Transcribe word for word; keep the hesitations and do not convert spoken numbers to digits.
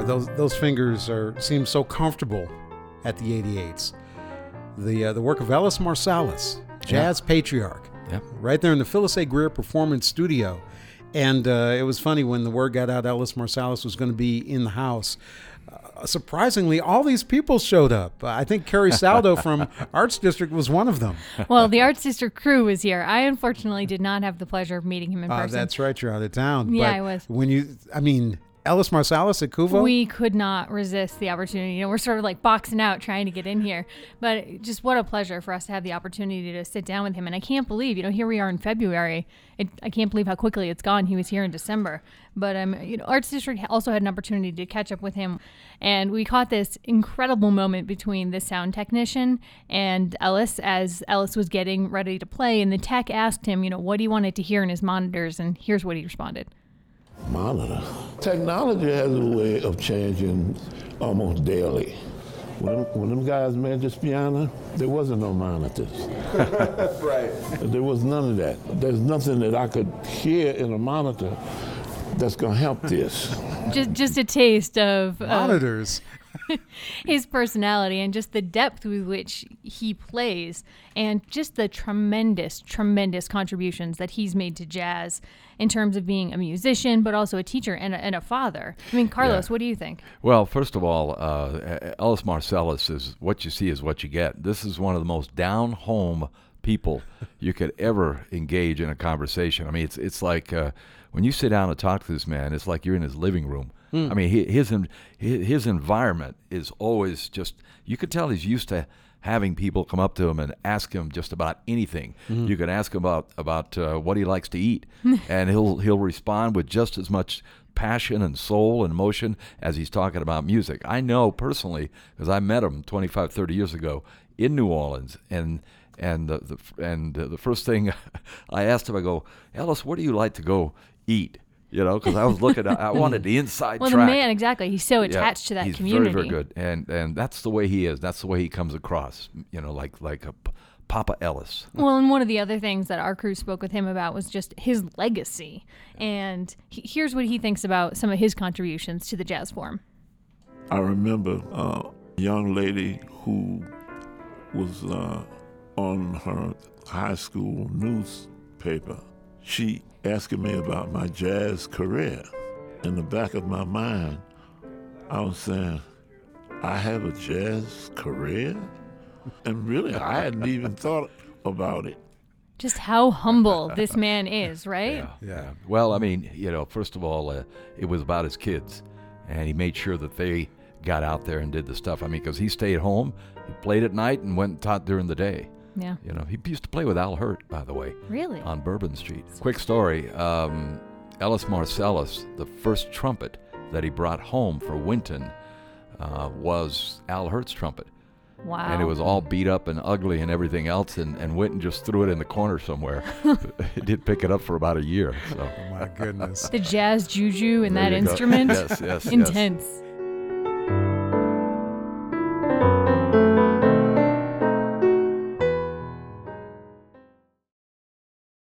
those those fingers are seem so comfortable at the eighty-eights. The uh, the work of Ellis Marsalis, jazz yeah. patriarch, yep. right there in the Phyllis A. Greer Performance Studio. And uh, it was funny when the word got out Ellis Marsalis was going to be in the house. Uh, surprisingly, all these people showed up. Uh, I think Carrie Saldo from Arts District was one of them. Well, the Arts District crew was here. I unfortunately did not have the pleasure of meeting him in uh, person. That's right. You're out of town. Yeah, but I was. When you, I mean, Ellis Marsalis at Kuvo? We could not resist the opportunity. You know, we're sort of like boxing out trying to get in here. But just what a pleasure for us to have the opportunity to sit down with him. And I can't believe, you know, here we are in February. It, I can't believe how quickly it's gone. He was here in December. But um, you know, Arts District also had an opportunity to catch up with him. And we caught this incredible moment between the sound technician and Ellis as Ellis was getting ready to play. And the tech asked him, you know, what he wanted to hear in his monitors. And here's what he responded. Monitor. Technology has a way of changing almost daily. When, when them guys made this piano, there wasn't no monitors. Right. There was none of that. There's nothing that I could hear in a monitor that's going to help this. Just, just a taste of monitors. Uh, his personality and just the depth with which he plays and just the tremendous, tremendous contributions that he's made to jazz in terms of being a musician, but also a teacher and a, and a father. I mean, Carlos, yeah. what do you think? Well, first of all, uh, Ellis Marsalis is what you see is what you get. This is one of the most down-home people you could ever engage in a conversation. I mean, it's it's like uh, when you sit down and talk to this man, it's like you're in his living room. Mm. I mean, he, his his environment is always just, you could tell he's used to having people come up to him and ask him just about anything. Mm-hmm. You can ask him about about uh, what he likes to eat, and he'll he'll respond with just as much passion and soul and emotion as he's talking about music. I know personally, because I met him twenty-five, thirty years ago in New Orleans, and and the, the and the first thing I asked him, I go, Ellis, where do you like to go eat? You know, because I was looking, I wanted the inside well, track. Well, the man, exactly. He's so attached yeah, to that he's community. He's very, very good. And and that's the way he is. That's the way he comes across, you know, like like a P- Papa Ellis. Well, and one of the other things that our crew spoke with him about was just his legacy. And he, here's what he thinks about some of his contributions to the Jazz Forum. I remember a young lady who was uh, on her high school newspaper. She asking me about my jazz career. In the back of my mind, I was saying, I have a jazz career? And really, I hadn't even thought about it. Just how humble this man is, right? Yeah, yeah. Well, I mean, you know, first of all, uh, it was about his kids, and he made sure that they got out there and did the stuff. I mean, because he stayed home, he played at night, and went and taught during the day. Yeah. You know, he used to play with Al Hurt, by the way. Really? On Bourbon Street. Quick story. Um, Ellis Marsalis, the first trumpet that he brought home for Winton uh, was Al Hurt's trumpet. Wow. And it was all beat up and ugly and everything else, and, and Winton just threw it in the corner somewhere. He did pick it up for about a year. So. Oh, my goodness. The jazz juju in There that you go. instrument? Yes, yes, Intense. Yes.